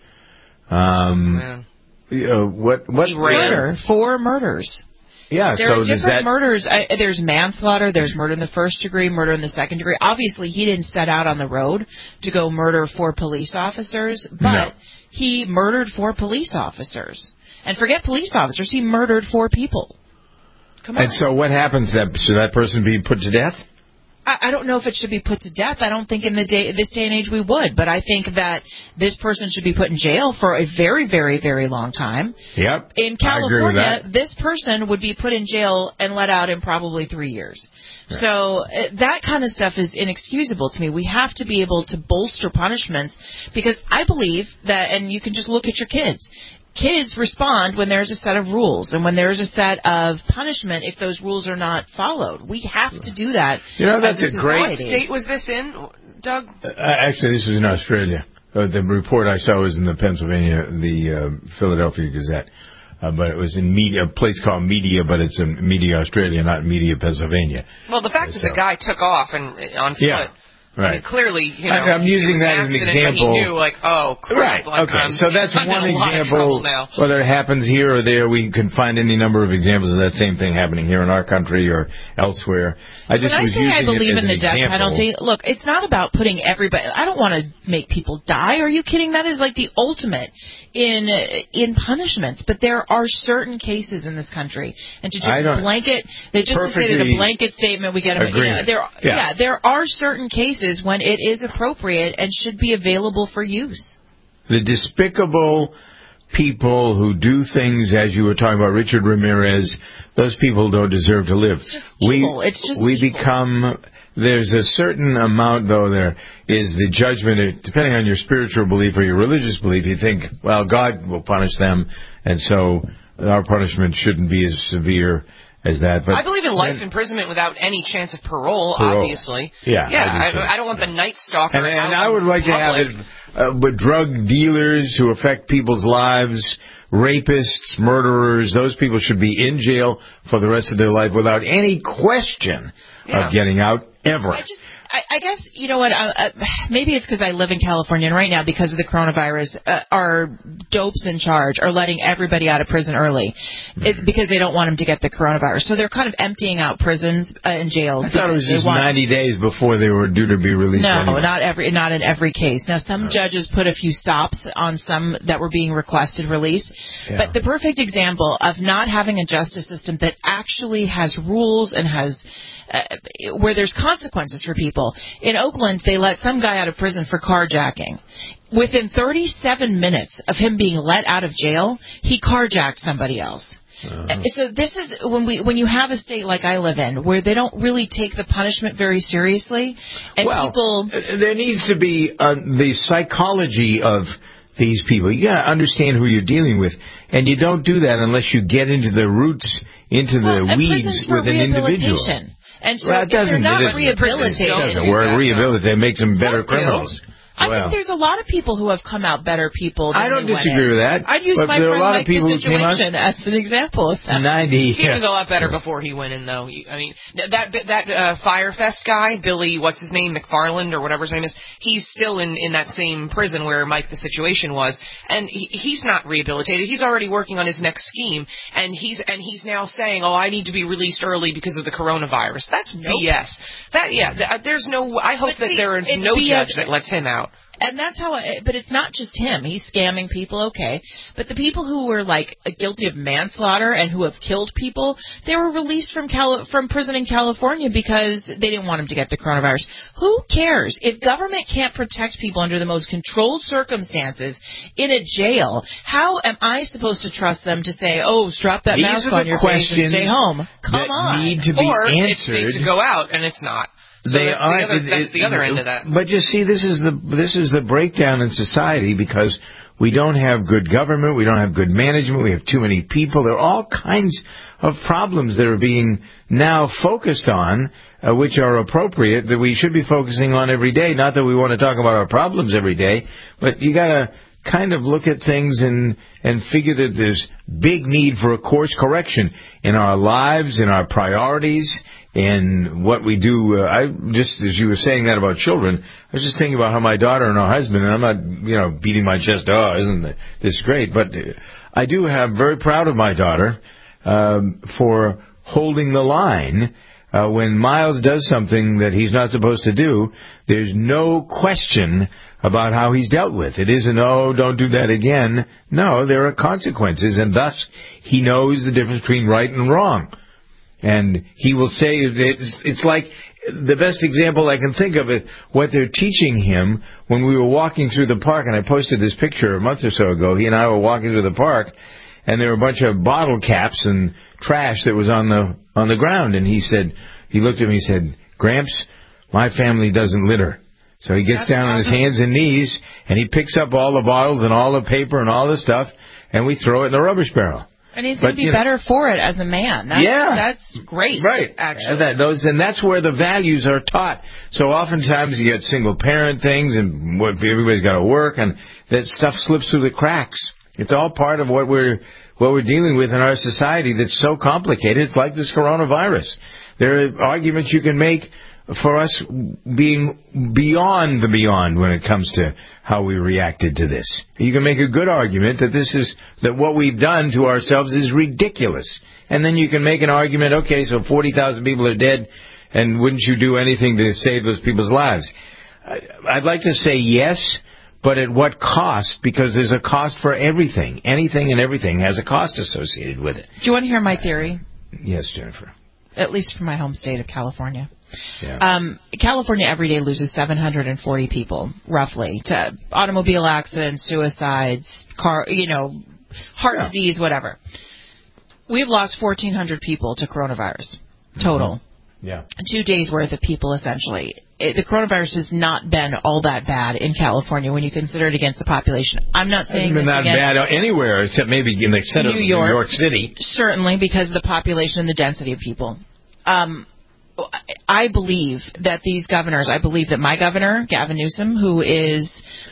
um, you know, what, what?
Murder. Four murders.
Yeah,
there
so
are different
does that...
murders. I, there's manslaughter, there's murder in the first degree, murder in the second degree. Obviously, he didn't set out on the road to go murder four police officers, but
no.
he murdered four police officers. And forget police officers, he murdered four people. Come on.
And so what happens? That Should that person be put to death?
I, I don't know if it should be put to death. I don't think in the day, this day and age we would. But I think that this person should be put in jail for a very, very, very long time.
Yep.
In California, this person would be put in jail and let out in probably three years. Right. So uh, that kind of stuff is inexcusable to me. We have to be able to bolster punishments because I believe that, and you can just look at your kids. Kids respond when there's a set of rules and when there's a set of punishment if those rules are not followed. We have to do that.
You know, that's a, a great...
What state was this in, Doug?
Uh, actually, this was in Australia. Uh, the report I saw was in the Pennsylvania, the uh, Philadelphia Gazette. Uh, but it was in media, a place called Media, but it's in Media, Australia, not Media, Pennsylvania.
Well, the fact uh, so. that the guy took off and on foot...
Yeah. Right.
I mean, clearly, you know,
I'm using that as an example.
He knew, like, oh, crap.
Right.
Like,
okay.
I'm,
so that's
I'm
one
in a lot of trouble
example.
now.
Whether it happens here or there, we can find any number of examples of that same thing happening here in our country or elsewhere. I just
when
was
I say
using
I believe
it as
in the
an
death
example.
penalty, look, it's not about putting everybody. I don't want to make people die. Are you kidding? That is like the ultimate in in punishments. But there are certain cases in this country, and to just blanket, they just to say that a blanket statement, we get them. You know, there, yeah. yeah, there are certain cases when it is appropriate and should be available for use.
The despicable people who do things, as you were talking about, Richard Ramirez, those people don't deserve to live.
It's just evil.
We,
it's just
we
evil.
become... There's a certain amount, though, there is the judgment, depending on your spiritual belief or your religious belief, you think, well, God will punish them, and so our punishment shouldn't be as severe as that. But
I believe in life
then,
imprisonment without any chance of parole,
parole.
obviously.
Yeah,
yeah.
I do,
I, I don't want the Night Stalker.
And, and
out
I would like
public.
to have it uh, with drug dealers who affect people's lives, rapists, murderers. Those people should be in jail for the rest of their life without any question
yeah.
of getting out ever.
I just, I, I guess, you know what, uh, uh, maybe it's because I live in California, and right now, because of the coronavirus, uh, our dopes in charge are letting everybody out of prison early it, because they don't want them to get the coronavirus. So they're kind of emptying out prisons uh, and jails.
I thought it was just
want,
ninety days before they were due to be released.
No,
anyway.
not every, not in every case. Now, some
No.
judges put a few stops on some that were being requested release.
Yeah.
But the perfect example of not having a justice system that actually has rules and has uh, where there's consequences for people. In Oakland, they let some guy out of prison for carjacking. Within thirty-seven minutes of him being let out of jail, he carjacked somebody else. Uh-huh. So this is when we when you have a state like I live in where they don't really take the punishment very seriously, and
well,
people
there needs to be uh, the psychology of these people. You got to understand who you're dealing with, and you don't do that unless you get into the roots, into
well,
the weeds with an individual.
And so
well, it doesn't,
if you're not
it
rehabilitated,
it doesn't work. Rehabilitate makes them better criminals.
I
well,
think there's a lot of people who have come out better people than
I don't
they
disagree
went in.
with that.
I'd use
but
my
there
friend
are a lot
Mike
of people who came out
situation as an example of that.
ninety
He was a lot better before he went in, though. I mean, that that uh, Firefest guy, Billy, what's his name, McFarland or whatever his name is, he's still in, in that same prison where Mike the Situation was, and he, he's not rehabilitated. He's already working on his next scheme, and he's and he's now saying, "Oh, I need to be released early because of the coronavirus." That's nope. B S. That yeah, th- there's no. I hope
but
that
see,
there is no
B S.
judge that lets him out.
And that's how, I, but it's not just him. He's scamming people, okay. But the people who were, like, guilty of manslaughter and who have killed people, they were released from Cali- from prison in California because they didn't want them to get the coronavirus. Who cares? If government can't protect people under the most controlled circumstances in a jail, how am I supposed to trust them to say, oh, strap that
These
mask
are
on
the
your face and stay home? Come
that
on.
need to be
or
answered.
it's safe to go out, and it's not. So
They
that's,
are,
the other, that's
it,
the other
it,
end of that.
But you see, this is the this is the breakdown in society because we don't have good government, we don't have good management, we have too many people. There are all kinds of problems that are being now focused on, uh, which are appropriate, that we should be focusing on every day. Not that we want to talk about our problems every day, but you got to kind of look at things and and figure that there's big need for a course correction in our lives, in our priorities, in what we do. Uh, I just, as you were saying that about children, I was just thinking about how my daughter and her husband, and I'm not, you know, beating my chest, oh, isn't this great? But I do have, very proud of my daughter um, for holding the line. Uh, when Miles does something that he's not supposed to do, there's no question about how he's dealt with. It isn't, oh, don't do that again. No, there are consequences, and thus he knows the difference between right and wrong. And he will say, it's, it's like the best example I can think of it, what they're teaching him when we were walking through the park, and I posted this picture a month or so ago. He and I were walking through the park, and there were a bunch of bottle caps and trash that was on the on the ground. And he said, he looked at me and said, Gramps, my family doesn't litter. So he gets down on his hands and knees, and he picks up all the bottles and all the paper and all the stuff, and we throw it in the rubbish barrel.
And he's going to be
know,
better for it as a man. That's,
yeah.
That's great.
Right.
Actually.
And, that, those, and that's where the values are taught. So oftentimes you get single parent things and what, everybody's got to work, and that stuff slips through the cracks. It's all part of what we're what we're dealing with in our society that's so complicated. It's like this coronavirus. There are arguments you can make for us being beyond the beyond when it comes to how we reacted to this. You can make a good argument that this is, that what we've done to ourselves is ridiculous. And then you can make an argument, okay, so forty thousand people are dead, and wouldn't you do anything to save those people's lives? I'd like to say yes, but at what cost? Because there's a cost for everything. Anything and everything has a cost associated with it.
Do you want to hear my theory?
Yes, Jennifer.
At least from my home state of California.
Yeah.
Um, California every day loses seven hundred forty people, roughly, to automobile accidents, suicides, car, you know, heart yeah. disease, whatever. We've lost fourteen hundred people to coronavirus, total.
Mm-hmm. Yeah.
Two days' worth of people, essentially. It, the coronavirus has not been all that bad in California when you consider it against the population. I'm not saying
it's been that bad anywhere except maybe in the center
New
of
York,
New York City.
Certainly, because of the population and the density of people. Um, I believe that these governors, I believe that my governor, Gavin Newsom, who is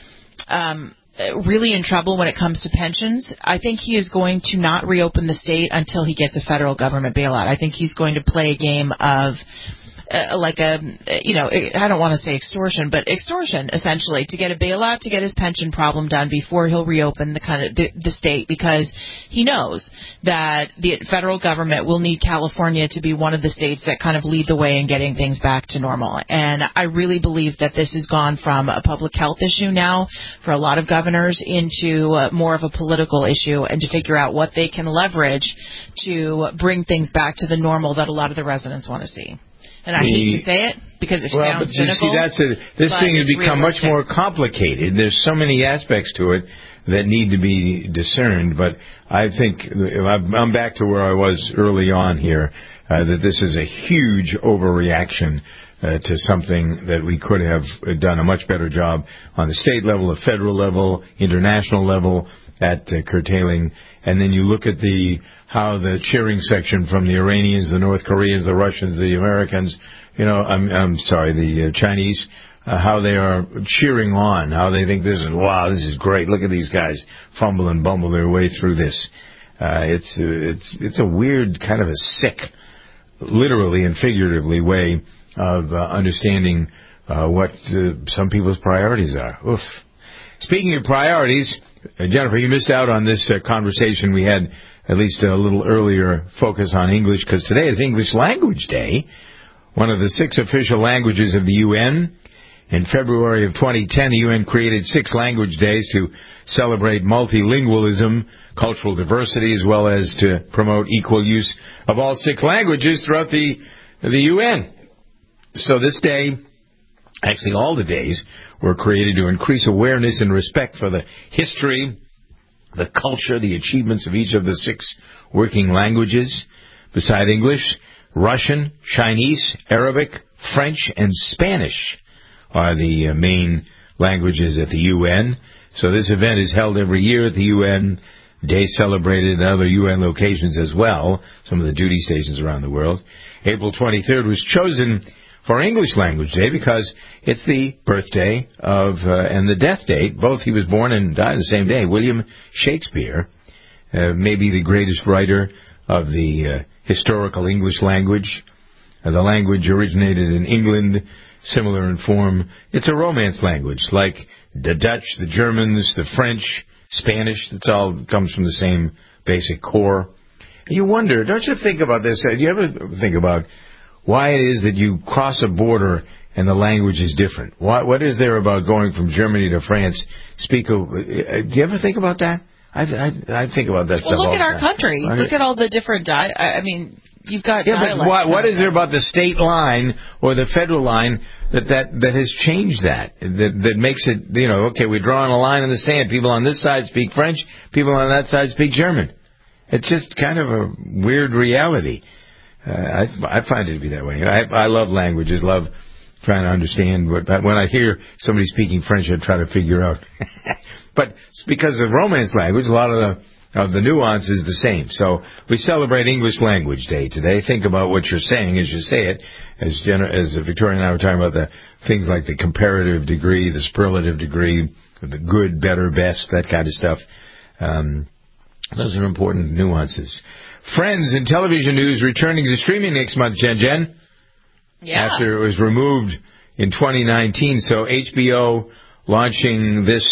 um, really in trouble when it comes to pensions, I think he is going to not reopen the state until he gets a federal government bailout. I think he's going to play a game of uh, like a, you know, I don't want to say extortion, but extortion, essentially, to get a bailout, to get his pension problem done before he'll reopen the kind of the, the state, because he knows that the federal government will need California to be one of the states that kind of lead the way in getting things back to normal. And I really believe that this has gone from a public health issue now for a lot of governors into uh, more of a political issue, and to figure out what they can leverage to bring things back to the normal that a lot of the residents want to see. And I the, hate to say it because it
well,
sounds
but you
cynical.
See, that's a, this thing has become
realistic.
much more complicated. There's so many aspects to it that need to be discerned. But I think I'm back to where I was early on here, uh, that this is a huge overreaction uh, to something that we could have done a much better job on the state level, the federal level, international level at uh, curtailing. And then you look at the how the cheering section from the Iranians, the North Koreans, the Russians, the Americans, you know, I'm, I'm sorry, the uh, Chinese, uh, how they are cheering on, how they think this is, wow, this is great. Look at these guys fumble and bumble their way through this. Uh, it's, uh, it's, it's a weird, kind of a sick, literally and figuratively way of uh, understanding uh, what uh, some people's priorities are. Oof. Speaking of priorities, uh, Jennifer, you missed out on this uh, conversation we had at least a little earlier focus on English, because today is English Language Day, one of the six official languages of the U N. In February of twenty ten, the U N created six language days to celebrate multilingualism, cultural diversity, as well as to promote equal use of all six languages throughout the, the U N. So this day, actually all the days, were created to increase awareness and respect for the history, the culture, the achievements of each of the six working languages. Beside English, Russian, Chinese, Arabic, French, and Spanish are the uh, main languages at the U N. So this event is held every year at the U N, day celebrated at other U N locations as well, some of the duty stations around the world. April twenty-third was chosen for English Language Day because it's the birthday of, uh, and the death date, both he was born and died the same day, William Shakespeare, uh, maybe the greatest writer of the uh, historical English language. Uh, the language originated in England, similar in form. It's a Romance language, like the Dutch, the Germans, the French, Spanish. It all comes from the same basic core. And you wonder, don't you think about this? Do you ever think about why it is that you cross a border and the language is different? What, what is there about going from Germany to France? Speak. A, do you ever think about that? I, I, I think about that
well,
stuff.
Well, look
all
at
the
our
time.
country.
Right.
Look at all the different. Di- I, I mean, you've got.
Yeah, but what, what is there about the state line or the federal line that that, that has changed that? That that makes it, you know, okay, we're drawing a line in the sand. People on this side speak French. People on that side speak German. It's just kind of a weird reality. Uh, I, I find it to be that way. I, I love languages, love trying to understand. What, when I hear somebody speaking French, I try to figure out. But because of Romance language, a lot of the, of the nuance is the same. So we celebrate English Language Day today. Think about what you're saying as you say it. As, Jen, as Victoria and I were talking about the things like the comparative degree, the superlative degree, the good, better, best, that kind of stuff. Um, those are important nuances. Friends in television news returning to streaming next month, Jen Jen.
Yeah.
After it was removed in twenty nineteen. So H B O launching this,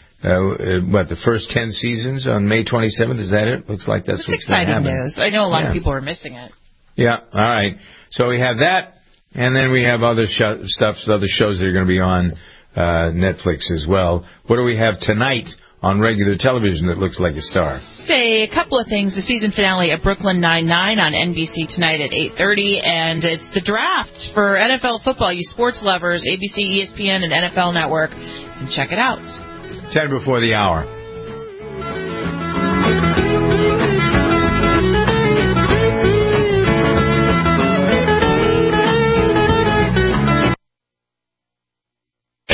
uh, what, the first ten seasons on May twenty-seventh? Is that it? Looks like that's,
that's
what's
exciting
happen.
news. I know a lot
yeah.
of people are missing it.
Yeah, all right. So we have that, and then we have other sh- stuff, other shows that are going to be on uh, Netflix as well. What do we have tonight on regular television that looks like a star?
Say a couple of things. The season finale of Brooklyn Nine-Nine on N B C tonight at eight thirty, and it's the draft for N F L football. You sports lovers, A B C, E S P N, and N F L Network, and check it out.
Ten before the hour.
Ace is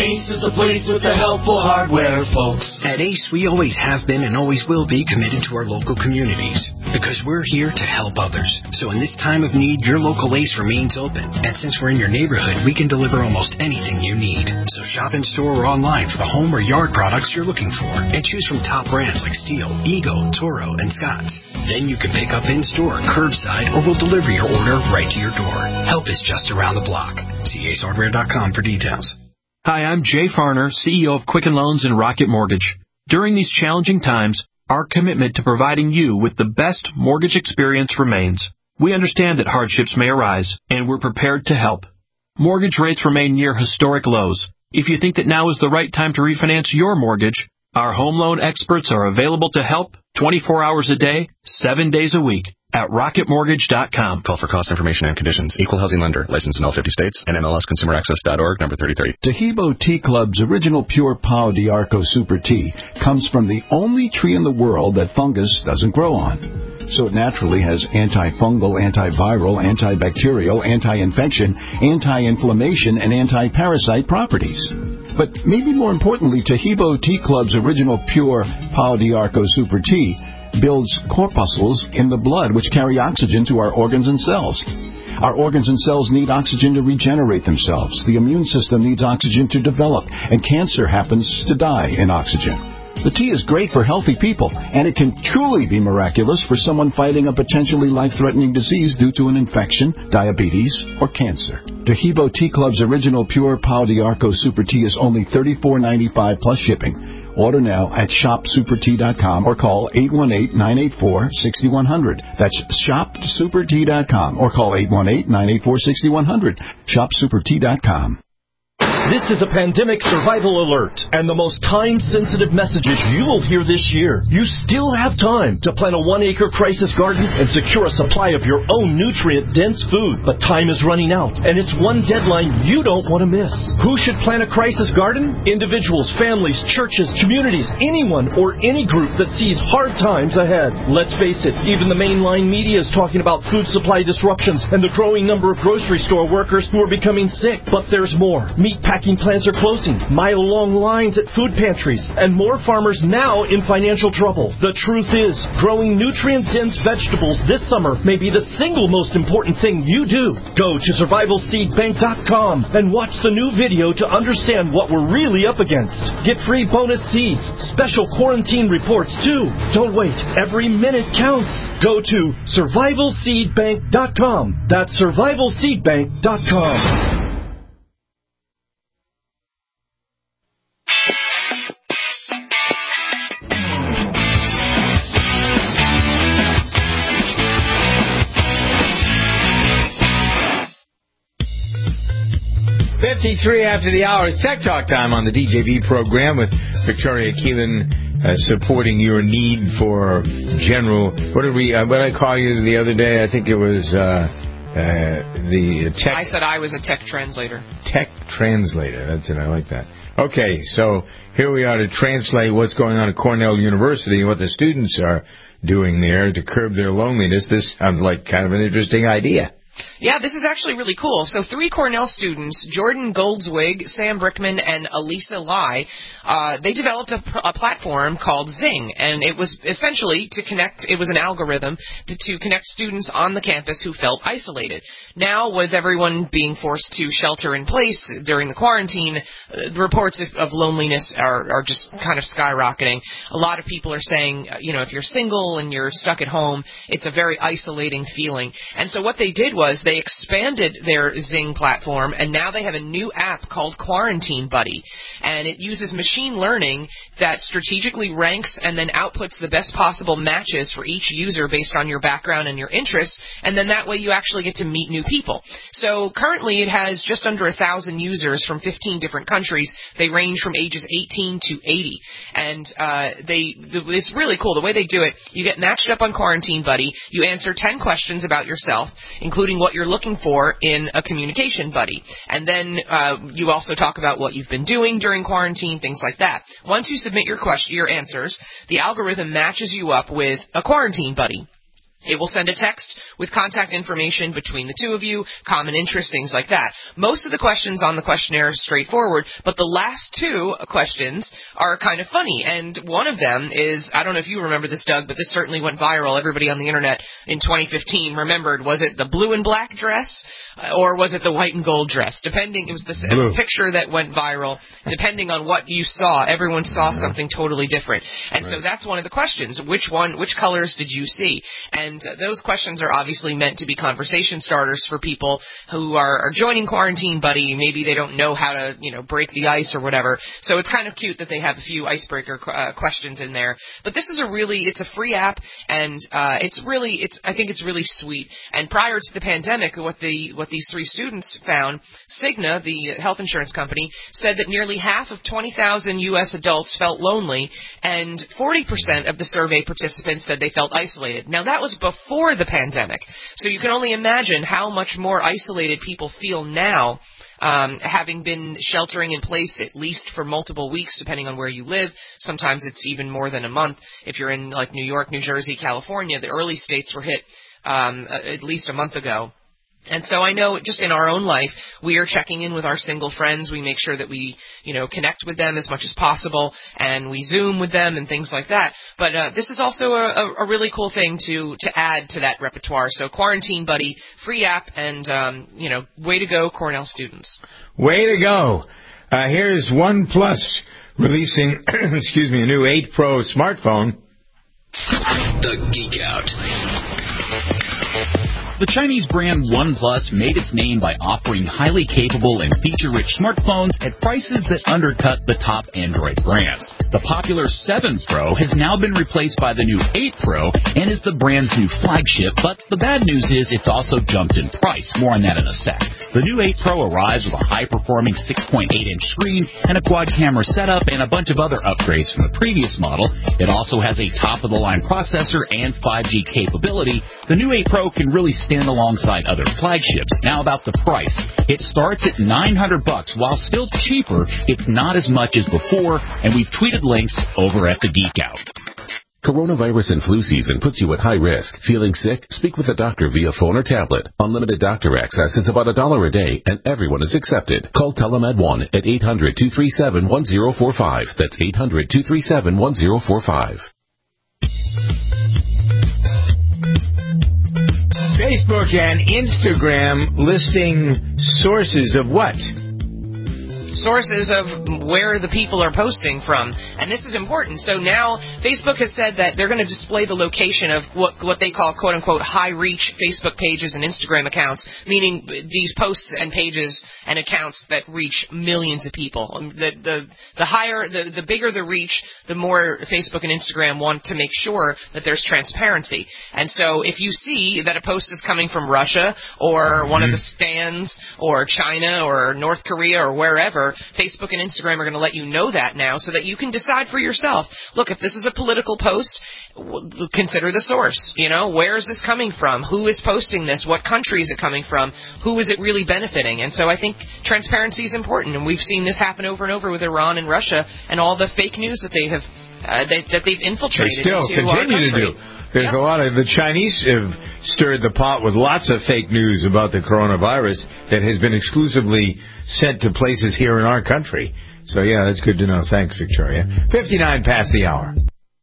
the place with the helpful hardware, folks.
At Ace, we always have been and always will be committed to our local communities because we're here to help others. So in this time of need, your local Ace remains open. And since we're in your neighborhood, we can deliver almost anything you need. So shop in store or online for the home or yard products you're looking for. And choose from top brands like Steel, Ego, Toro, and Scotts. Then you can pick up in-store, curbside, or we'll deliver your order right to your door. Help is just around the block. See ace hardware dot com for details.
Hi, I'm Jay Farner, C E O of Quicken Loans and Rocket Mortgage. During these challenging times, our commitment to providing you with the best mortgage experience remains. We understand that hardships may arise, and we're prepared to help. Mortgage rates remain near historic lows. If you think that now is the right time to refinance your mortgage, our home loan experts are available to help twenty-four hours a day, seven days a week at rocket mortgage dot com.
Call for cost information and conditions. Equal housing lender. Licensed in all fifty states. N M L S consumer access dot org, number thirty thirty.
Taheebo Tea Club's original pure Pau d'Arco Super Tea comes from the only tree in the world that fungus doesn't grow on. So it naturally has antifungal, antiviral, antibacterial, anti-infection, anti-inflammation, and anti-parasite properties. But maybe more importantly, Taheebo Tea Club's original pure Pau d'Arco Super Tea builds corpuscles in the blood which carry oxygen to our organs and cells. Our organs and cells need oxygen to regenerate themselves. The immune system needs oxygen to develop, and cancer happens to die in oxygen. The tea is great for healthy people, and it can truly be miraculous for someone fighting a potentially life-threatening disease due to an infection, diabetes, or cancer. Taheebo Tea Club's original pure Pau d'Arco Super Tea is only thirty-four ninety-five plus shipping. Order now at shop super tea dot com or call eight one eight, nine eight four, six one zero zero. That's shop super tea dot com or call eight one eight, nine eight four, six one zero zero. shop super tea dot com.
This is a pandemic survival alert and the most time-sensitive messages you will hear this year. You still have time to plant a one-acre crisis garden and secure a supply of your own nutrient-dense food. But time is running out, and it's one deadline you don't want to miss. Who should plant a crisis garden? Individuals, families, churches, communities, anyone or any group that sees hard times ahead. Let's face it, even the mainline media is talking about food supply disruptions and the growing number of grocery store workers who are becoming sick. But there's more. Meat packing plants are closing, mile-long lines at food pantries, and more farmers now in financial trouble. The truth is, growing nutrient-dense vegetables this summer may be the single most important thing you do. Go to survival seed bank dot com and watch the new video to understand what we're really up against. Get free bonus seeds, special quarantine reports too. Don't wait. Every minute counts. Go to survival seed bank dot com. That's survival seed bank dot com.
fifty-three after the hour is Tech Talk time on the D J V program with Victoria Keelan uh, supporting your need for general. What did we? Uh, what did I call you the other day? I think it was uh, uh, the tech.
I said I was a tech translator.
Tech translator. That's it. I like that. Okay, so here we are to translate what's going on at Cornell University and what the students are doing there to curb their loneliness. This sounds like kind of an interesting idea.
Yeah, this is actually really cool. So three Cornell students, Jordan Goldswig, Sam Brickman, and Elisa Lai, uh, they developed a, pr- a platform called Zing, and it was essentially to connect, it was an algorithm to, to connect students on the campus who felt isolated. Now, with everyone being forced to shelter in place during the quarantine, uh, reports of, of loneliness are, are just kind of skyrocketing. A lot of people are saying, you know, if you're single and you're stuck at home, it's a very isolating feeling. And so what they did was they expanded their Zing platform, and now they have a new app called Quarantine Buddy. And it uses machine learning that strategically ranks and then outputs the best possible matches for each user based on your background and your interests, and then that way you actually get to meet new people. So currently it has just under a thousand users from fifteen different countries. They range from ages eighteen to eighty. And uh, they it's really cool. The way they do it, you get matched up on Quarantine Buddy. You answer ten questions about yourself, including what you're looking for in a communication buddy. And then uh, you also talk about what you've been doing during quarantine, things like that. Once you submit your question, your answers, the algorithm matches you up with a quarantine buddy. It will send a text with contact information between the two of you, common interests, things like that. Most of the questions on the questionnaire are straightforward, but the last two questions are kind of funny. And one of them is, I don't know if you remember this, Doug, but this certainly went viral. Everybody on the internet in twenty fifteen remembered, was it the blue and black dress? Or was it the white and gold dress? Depending, it was the
Blue.
picture that went viral. Depending on what you saw, everyone saw something totally different. And right. so that's one of the questions. Which one, which colors did you see? And uh, those questions are obviously meant to be conversation starters for people who are, are joining Quarantine Buddy. Maybe they don't know how to, you know, break the ice or whatever. So it's kind of cute that they have a few icebreaker uh, questions in there. But this is a really, it's a free app, and uh, it's really, it's, I think it's really sweet. And prior to the pandemic, what the, what these three students found, Cigna, the health insurance company, said that nearly half of twenty thousand U S adults felt lonely, and forty percent of the survey participants said they felt isolated. Now, that was before the pandemic, so you can only imagine how much more isolated people feel now, um, having been sheltering in place at least for multiple weeks, depending on where you live. Sometimes it's even more than a month. If you're in, like, New York, New Jersey, California, the early states were hit um, at least a month ago. And so I know just in our own life, we are checking in with our single friends. We make sure that we, you know, connect with them as much as possible, and we Zoom with them and things like that. But uh, this is also a, a really cool thing to, to add to that repertoire. So Quarantine Buddy, free app, and, um, you know, way to go, Cornell students.
Way to go. Uh, here's OnePlus releasing, excuse me, a new eight Pro smartphone.
The Geek Out. The Chinese brand OnePlus made its name by offering highly capable and feature-rich smartphones at prices that undercut the top Android brands. The popular seven Pro has now been replaced by the new eight Pro and is the brand's new flagship, but the bad news is it's also jumped in price. More on that in a sec. The new eight Pro arrives with a high-performing six point eight inch screen and a quad-camera setup and a bunch of other upgrades from the previous model. It also has a top-of-the-line processor and five G capability. The new eight Pro can really stand alongside other flagships. Now about the price. It starts at nine hundred bucks. While still cheaper, it's not as much as before, and we've tweeted links over at the Geek Out.
Coronavirus and flu season puts you at high risk. Feeling sick? Speak with a doctor via phone or tablet. Unlimited doctor access is about a dollar a day, and everyone is accepted. Call Telemed one at eight hundred, two three seven, one zero four five. That's eight hundred, two three seven, one zero four five.
Facebook and Instagram listing sources of what?
Sources of where the people are posting from. And this is important. So now Facebook has said that they're going to display the location of what what they call quote-unquote high-reach Facebook pages and Instagram accounts, meaning these posts and pages and accounts that reach millions of people. The the, the higher, the, the bigger the reach, the more Facebook and Instagram want to make sure that there's transparency. And so if you see that a post is coming from Russia or one mm-hmm. of the stands or China or North Korea or wherever, Facebook and Instagram are going to let you know that now so that you can decide for yourself. Look, if this is a political post, consider the source. You know, where is this coming from? Who is posting this? What country is it coming from? Who is it really benefiting? And so I think transparency is important, and we've seen this happen over and over with Iran and Russia and all the fake news that they have uh, they, that they've infiltrated
they still
into
continue
our country.
to do. There's yep. a lot of, the Chinese have stirred the pot with lots of fake news about the coronavirus that has been exclusively sent to places here in our country. So, yeah, that's good to know. Thanks, Victoria. fifty-nine past the hour.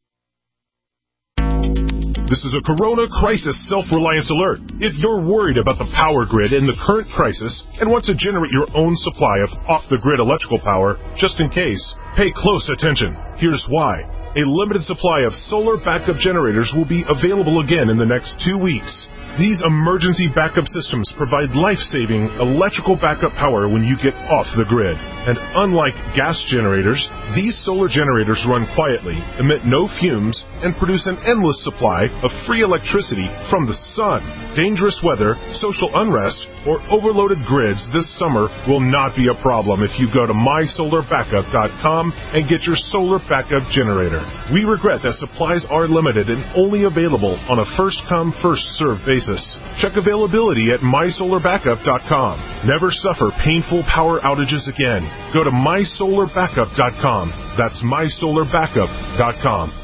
This is a Corona Crisis Self-Reliance Alert. If you're worried about the power grid in the current crisis and want to generate your own supply of off-the-grid electrical power, just in case, pay close attention. Here's why. A limited supply of solar backup generators will be available again in the next two weeks. These emergency backup systems provide life-saving electrical backup power when you get off the grid. And unlike gas generators, these solar generators run quietly, emit no fumes, and produce an endless supply of free electricity from the sun. Dangerous weather, social unrest, or overloaded grids this summer will not be a problem if you go to my solar backup dot com and get your solar backup generator. We regret that supplies are limited and only available on a first-come, first-served basis. Check availability at my solar backup dot com. Never suffer painful power outages again. Go to my solar backup dot com. That's my solar backup dot com.